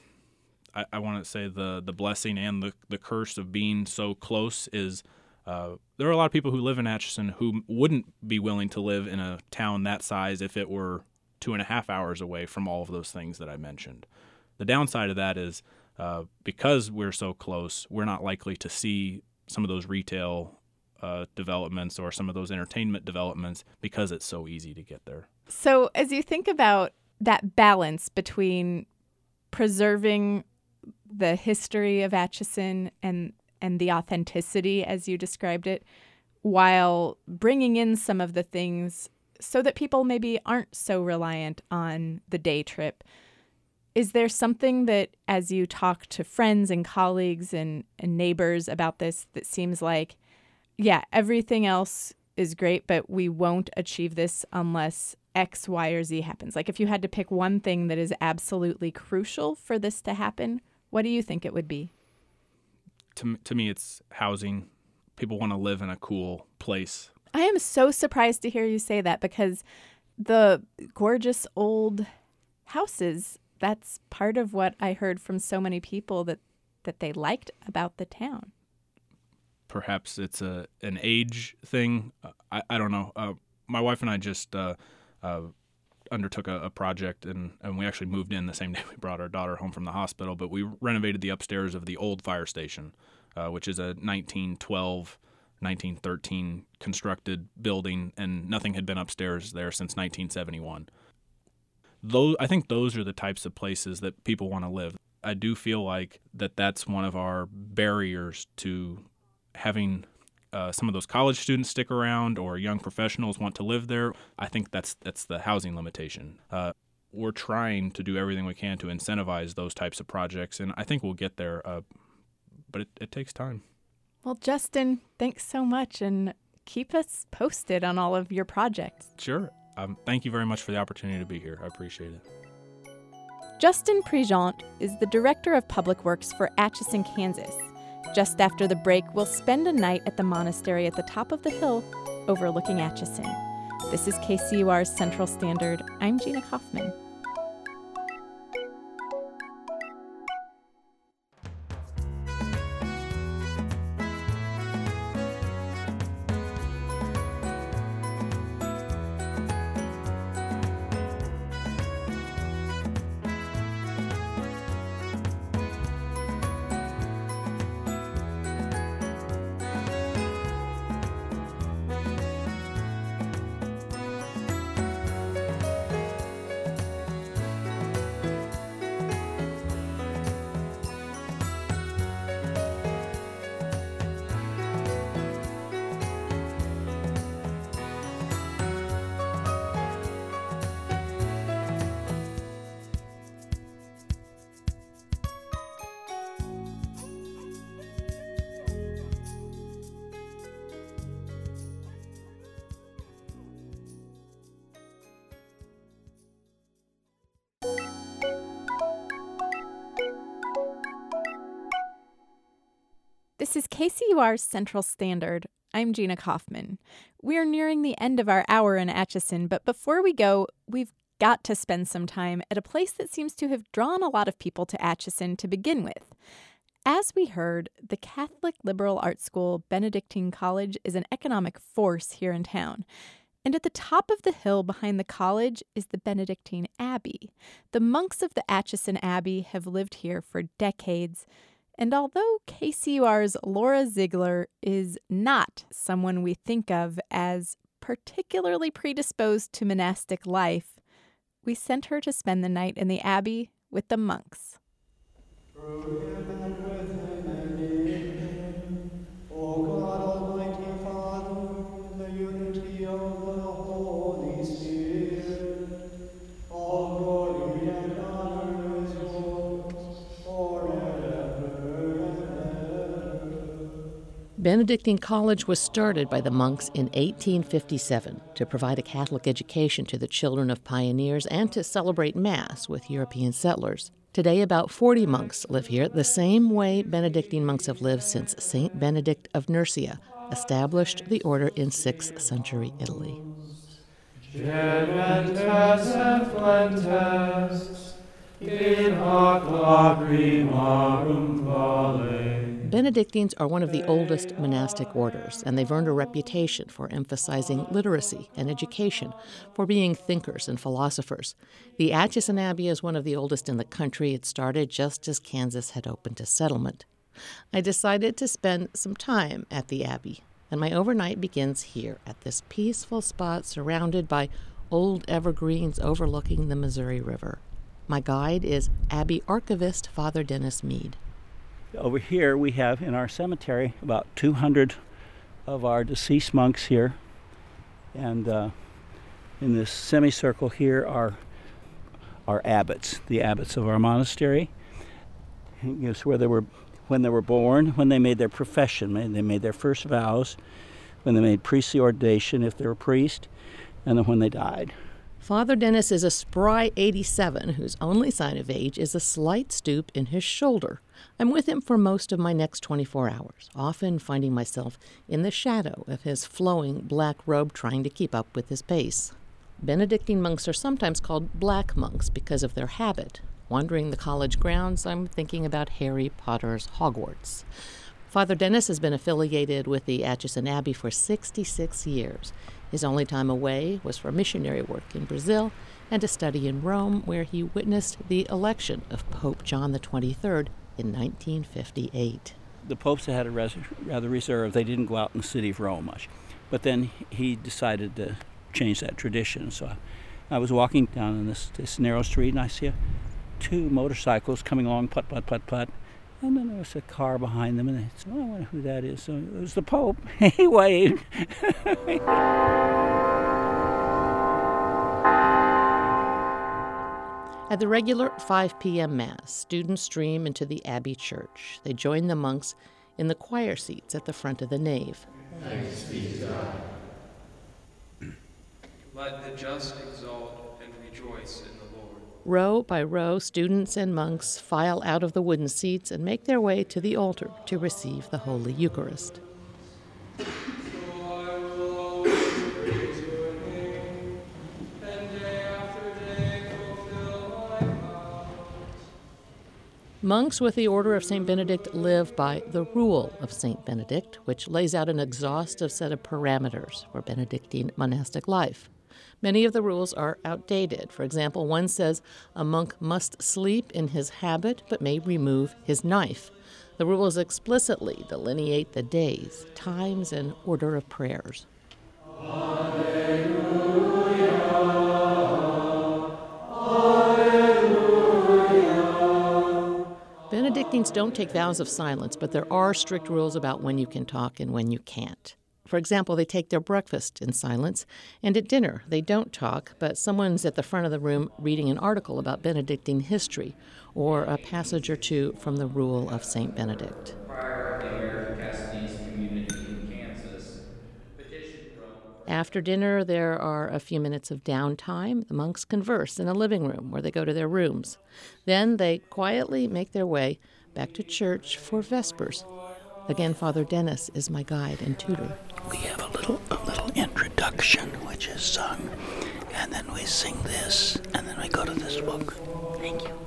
[SPEAKER 17] I want to say the blessing and the curse of being so close is there are a lot of people who live in Atchison who wouldn't be willing to live in a town that size if it were 2.5 hours away from all of those things that I mentioned. The downside of that is because we're so close, we're not likely to see some of those retail developments or some of those entertainment developments because it's so easy to get there.
[SPEAKER 2] So as you think about that balance between preserving the history of Atchison and the authenticity, as you described it, while bringing in some of the things so that people maybe aren't so reliant on the day trip, is there something that, as you talk to friends and colleagues and neighbors about this, that seems like, yeah, everything else is great, but we won't achieve this unless X, Y, or Z happens? Like if you had to pick one thing that is absolutely crucial for this to happen, what do you think it would be?
[SPEAKER 17] To me, it's housing. People want to live in a cool place.
[SPEAKER 2] I am so surprised to hear you say that, because the gorgeous old houses, that's part of what I heard from so many people that they liked about the town.
[SPEAKER 17] Perhaps it's an age thing. I don't know. My wife and I just undertook a project, and we actually moved in the same day we brought our daughter home from the hospital, but we renovated the upstairs of the old fire station, which is a 1912, 1913 constructed building, and nothing had been upstairs there since 1971. I think those are the types of places that people want to live. I do feel like that's one of our barriers to having some of those college students stick around or young professionals want to live there. I think that's the housing limitation. We're trying to do everything we can to incentivize those types of projects, and I think we'll get there, but it takes time.
[SPEAKER 2] Well, Justin, thanks so much, and keep us posted on all of your projects.
[SPEAKER 17] Sure. Thank you very much for the opportunity to be here. I appreciate it.
[SPEAKER 2] Justin Prigent is the Director of Public Works for Atchison, Kansas. Just after the break, we'll spend a night at the monastery at the top of the hill overlooking Atchison. This is KCUR's Central Standard. I'm Gina Kaufman. This is KCUR's Central Standard. I'm Gina Kaufman. We're nearing the end of our hour in Atchison, but before we go, we've got to spend some time at a place that seems to have drawn a lot of people to Atchison to begin with. As we heard, the Catholic liberal arts school Benedictine College is an economic force here in town. And at the top of the hill behind the college is the Benedictine Abbey. The monks of the Atchison Abbey have lived here for decades. And although KCUR's Laura Ziegler is not someone we think of as particularly predisposed to monastic life, we sent her to spend the night in the Abbey with the monks.
[SPEAKER 11] Benedictine College was started by the monks in 1857 to provide a Catholic education to the children of pioneers and to celebrate Mass with European settlers. Today, about 40 monks live here, the same way Benedictine monks have lived since St. Benedict of Nursia established the order in 6th century Italy. Benedictines are one of the oldest monastic orders, and they've earned a reputation for emphasizing literacy and education, for being thinkers and philosophers. The Atchison Abbey is one of the oldest in the country. It started just as Kansas had opened to settlement. I decided to spend some time at the Abbey, and my overnight begins here at this peaceful spot surrounded by old evergreens overlooking the Missouri River. My guide is Abbey archivist Father Dennis Mead.
[SPEAKER 18] Over here we have in our cemetery about 200 of our deceased monks here, and in this semicircle here are our abbots, the abbots of our monastery. It's where they were when they were born, when they made their profession, they made their first vows, when they made priestly ordination if they were a priest, and then when they died.
[SPEAKER 11] Father Dennis is a spry 87 whose only sign of age is a slight stoop in his shoulder. I'm with him for most of my next 24 hours, often finding myself in the shadow of his flowing black robe trying to keep up with his pace. Benedictine monks are sometimes called black monks because of their habit. Wandering the college grounds, I'm thinking about Harry Potter's Hogwarts. Father Dennis has been affiliated with the Atchison Abbey for 66 years. His only time away was for missionary work in Brazil and a study in Rome, where he witnessed the election of Pope John XXIII in 1958.
[SPEAKER 18] The popes had a rather reserved. They didn't go out in the city of Rome much. But then he decided to change that tradition. So I was walking down in this narrow street, and I see two motorcycles coming along, putt, putt, putt, putt. And then there was a car behind them, and I said, I wonder who that is. So it was the Pope. He waved.
[SPEAKER 11] At the regular 5 p.m. Mass, students stream into the Abbey Church. They join the monks in the choir seats at the front of the nave.
[SPEAKER 19] Thanks be to God. Let the just exult and rejoice in the Lord.
[SPEAKER 11] Row by row, students and monks file out of the wooden seats and make their way to the altar to receive the Holy Eucharist. Monks with the Order of St. Benedict live by the Rule of St. Benedict, which lays out an exhaustive set of parameters for Benedictine monastic life. Many of the rules are outdated. For example, one says a monk must sleep in his habit but may remove his knife. The rules explicitly delineate the days, times, and order of prayers. Benedictines don't take vows of silence, but there are strict rules about when you can talk and when you can't. For example, they take their breakfast in silence, and at dinner they don't talk, but someone's at the front of the room reading an article about Benedictine history or a passage or two from the Rule of St. Benedict. After dinner, there are a few minutes of downtime. The monks converse in a living room where they go to their rooms. Then they quietly make their way back to church for Vespers. Again, Father Dennis is my guide and tutor.
[SPEAKER 18] We have a little introduction, which is sung, and then we sing this, and then we go to this book. Thank you.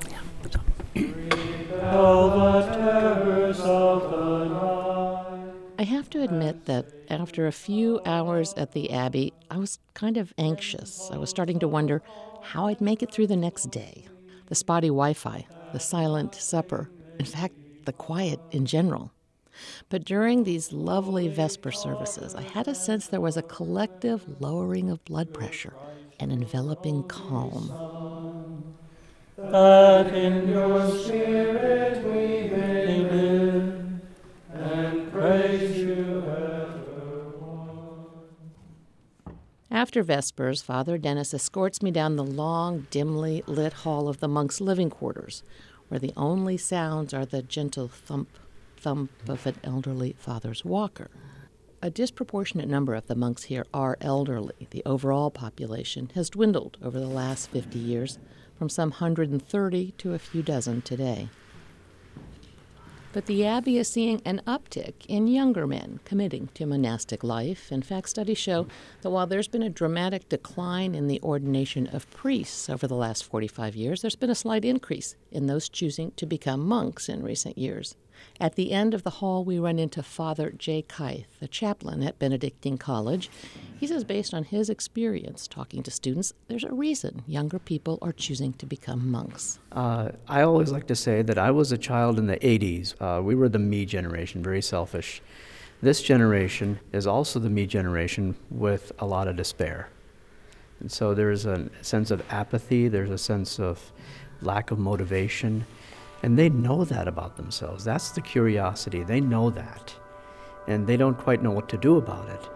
[SPEAKER 11] I have to admit that after a few hours at the Abbey, I was kind of anxious. I was starting to wonder how I'd make it through the next day. The spotty Wi-Fi, the silent supper, in fact, the quiet in general. But during these lovely Vesper services, I had a sense there was a collective lowering of blood pressure, an enveloping calm.
[SPEAKER 9] That in your spirit we may live and praise you evermore.
[SPEAKER 11] After Vespers, Father Dennis escorts me down the long, dimly lit hall of the monks' living quarters, where the only sounds are the gentle thump of an elderly father's walker. A disproportionate number of the monks here are elderly. The overall population has dwindled over the last 50 years, from some 130 to a few dozen today. But the Abbey is seeing an uptick in younger men committing to monastic life. In fact, studies show that while there's been a dramatic decline in the ordination of priests over the last 45 years, there's been a slight increase in those choosing to become monks in recent years. At the end of the hall, we run into Father Jay Keith, a chaplain at Benedictine College. He says based on his experience talking to students, there's a reason younger people are choosing to become monks.
[SPEAKER 20] I always like to say that I was a child in the 80s. We were the me generation, very selfish. This generation is also the me generation with a lot of despair. And so there's a sense of apathy, there's a sense of lack of motivation. And they know that about themselves. That's the curiosity. They know that. And they don't quite know what to do about it.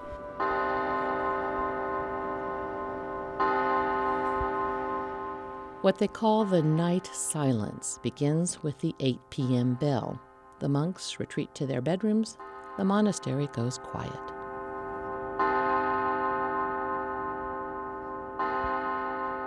[SPEAKER 11] What they call the night silence begins with the 8 p.m. bell. The monks retreat to their bedrooms. The monastery goes quiet.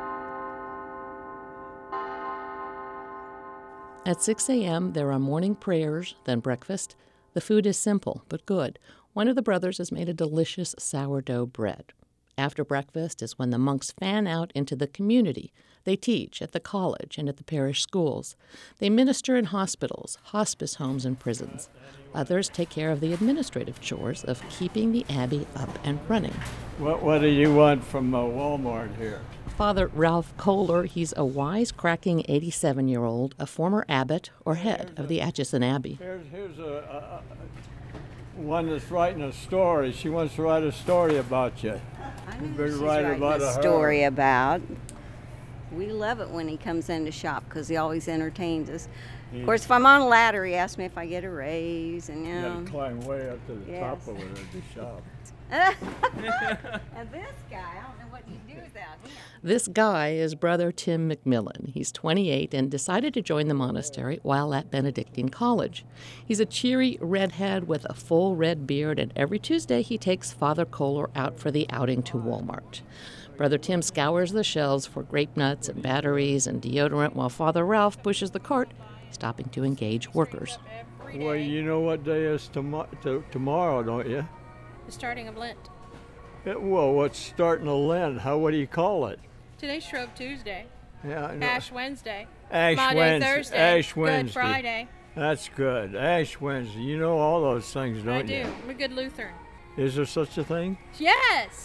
[SPEAKER 11] At 6 a.m., there are morning prayers, then breakfast. The food is simple but good. One of the brothers has made a delicious sourdough bread. After breakfast is when the monks fan out into the community. They teach at the college and at the parish schools. They minister in hospitals, hospice homes, and prisons. Others take care of the administrative chores of keeping the abbey up and running.
[SPEAKER 21] What do you want from Walmart here?
[SPEAKER 11] Father Ralph Kohler, he's a wisecracking 87-year-old, a former abbot or head of the Atchison Abbey.
[SPEAKER 21] Here's a one that's writing a story. She wants to write a story about you.
[SPEAKER 22] I know she's writing a story about. We love it when he comes in to shop because he always entertains us. Of course, if I'm on a ladder, he asks me if I get a raise, and
[SPEAKER 21] you got to climb way up to the top over there to shop.
[SPEAKER 22] And this guy, I don't know what you do without him.
[SPEAKER 11] This guy is Brother Tim McMillan. He's 28 and decided to join the monastery while at Benedictine College. He's a cheery redhead with a full red beard, and every Tuesday he takes Father Kohler out for the outing to Walmart. Brother Tim scours the shelves for grape nuts and batteries and deodorant while Father Ralph pushes the cart, stopping to engage workers.
[SPEAKER 21] Well, you know what day is tomorrow, don't you?
[SPEAKER 23] The starting of Lent.
[SPEAKER 21] Well, what's starting of Lent? What do you call it?
[SPEAKER 23] Today's Shrove Tuesday.
[SPEAKER 21] Yeah, I know.
[SPEAKER 23] Ash Wednesday.
[SPEAKER 21] Ash
[SPEAKER 23] Monday,
[SPEAKER 21] Wednesday.
[SPEAKER 23] Thursday.
[SPEAKER 21] Ash Wednesday.
[SPEAKER 23] Good Friday.
[SPEAKER 21] That's good. Ash Wednesday. You know all those things, don't you?
[SPEAKER 23] I do. I'm a good Lutheran.
[SPEAKER 21] Is there such a thing?
[SPEAKER 23] Yes!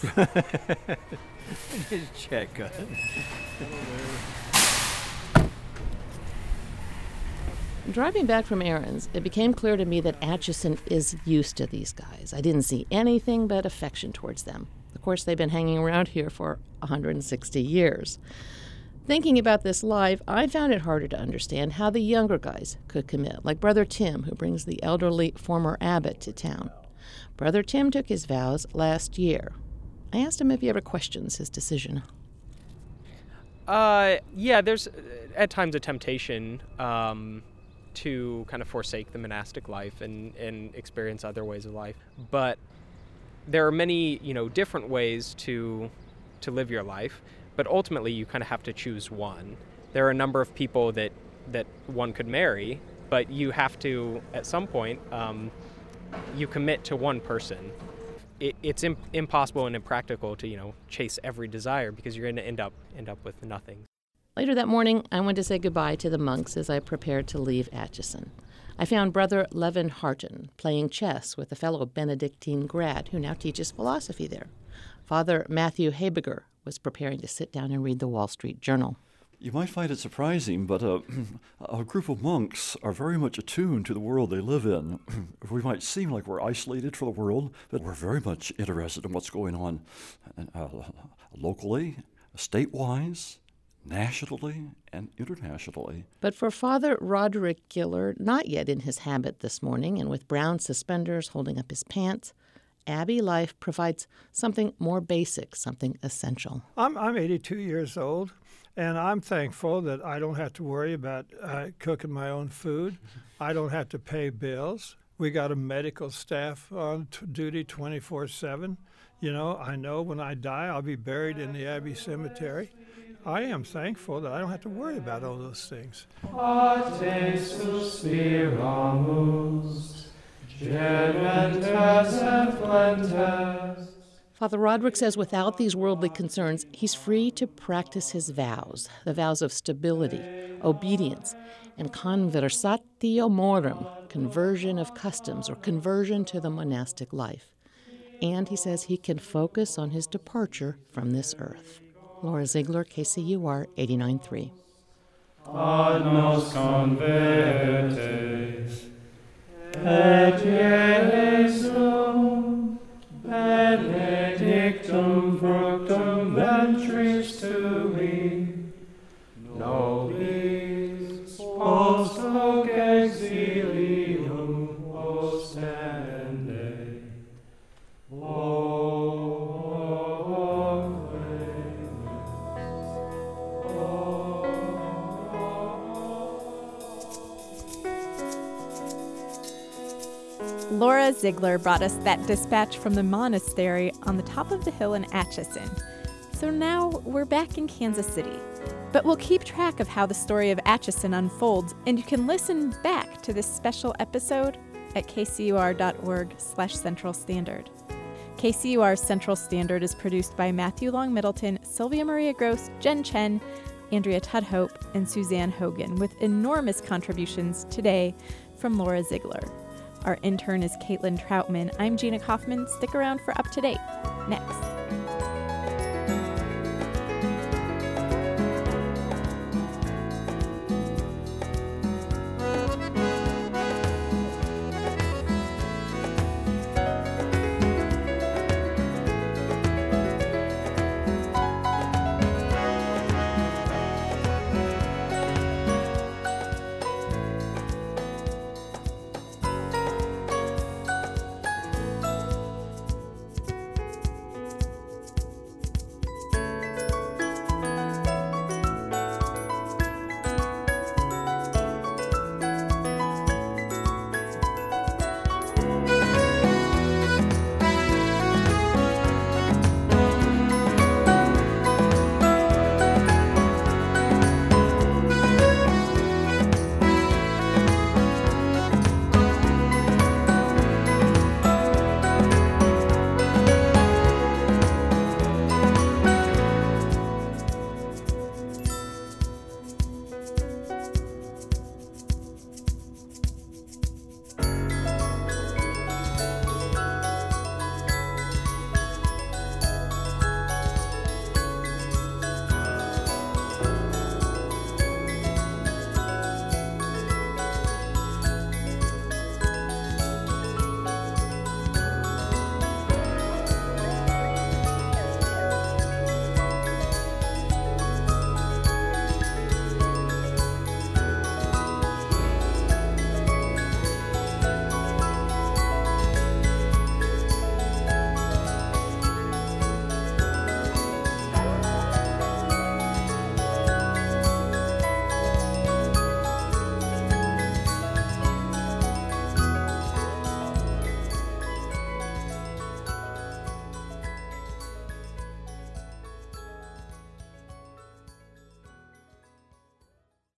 [SPEAKER 21] Just check on it.
[SPEAKER 11] Driving back from errands, it became clear to me that Atchison is used to these guys. I didn't see anything but affection towards them. Of course, they've been hanging around here for 160 years. Thinking about this live, I found it harder to understand how the younger guys could commit, like Brother Tim, who brings the elderly former abbot to town. Brother Tim took his vows last year. I asked him if he ever questions his decision.
[SPEAKER 24] Yeah, there's at times a temptation to kind of forsake the monastic life and experience other ways of life. But there are many, different ways to live your life, but ultimately you kind of have to choose one. There are a number of people that one could marry, but you have to, at some point, you commit to one person. It's impossible and impractical to, chase every desire because you're going to end up with nothing.
[SPEAKER 11] Later that morning, I went to say goodbye to the monks as I prepared to leave Atchison. I found Brother Levin Harton playing chess with a fellow Benedictine grad who now teaches philosophy there. Father Matthew Habiger was preparing to sit down and read the Wall Street Journal.
[SPEAKER 25] You might find it surprising, but a group of monks are very much attuned to the world they live in. We might seem like we're isolated from the world, but we're very much interested in what's going on locally, statewide, nationally, and internationally.
[SPEAKER 11] But for Father Roderick Giller, not yet in his habit this morning and with brown suspenders holding up his pants, Abbey life provides something more basic, something essential.
[SPEAKER 26] I'm 82 years old, and I'm thankful that I don't have to worry about cooking my own food. I don't have to pay bills. We got a medical staff on duty 24/7. I know when I die, I'll be buried in the Abbey Cemetery. I am thankful that I don't have to worry about all those things.
[SPEAKER 11] Father Roderick says without these worldly concerns, he's free to practice his vows, the vows of stability, obedience, and conversatio morum, conversion of customs or conversion to the monastic life. And he says he can focus on his departure from this earth. Laura Ziegler, KCUR 89.3.
[SPEAKER 9] Ad nos convertes, et Jesum benedictum fructum ventris tui, nobis post hoc exilium ostende.
[SPEAKER 2] Laura Ziegler brought us that dispatch from the monastery on the top of the hill in Atchison. So now we're back in Kansas City. But we'll keep track of how the story of Atchison unfolds, and you can listen back to this special episode at kcur.org/Central Standard. KCUR Central Standard is produced by Matthew Long Middleton, Sylvia Maria Gross, Jen Chen, Andrea Tudhope, and Suzanne Hogan, with enormous contributions today from Laura Ziegler. Our intern is Caitlin Troutman. I'm Gina Kaufman. Stick around for Up to Date. Next.